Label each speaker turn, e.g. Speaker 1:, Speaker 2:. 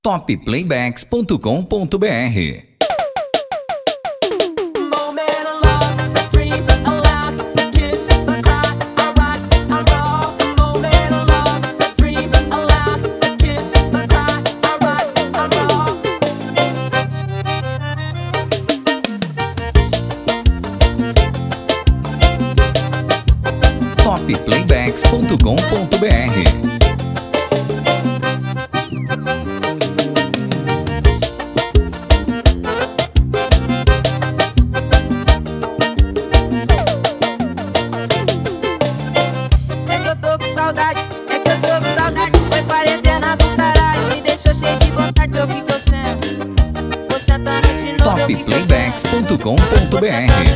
Speaker 1: topplaybacks.com.br. topplaybacks.com.br.
Speaker 2: Foi quarentena do caralho, me deixou cheio de vontade. O que que eu sento? Vou sentando de novo.
Speaker 1: topplaybacks.com.br.